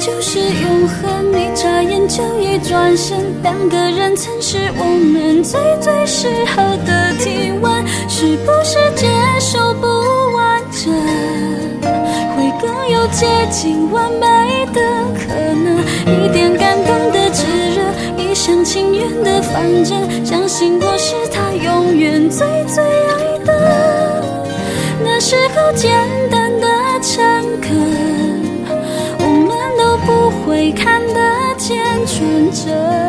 就是永恒，你眨眼就一转身，两个人曾是我们最适合的体温，是不是接受不完整，会更有接近完美的可能？一点感动的炙热，一厢情愿的反正，相信我是他永远最爱的。那时候简单的诚恳，我们都不会看得见纯真。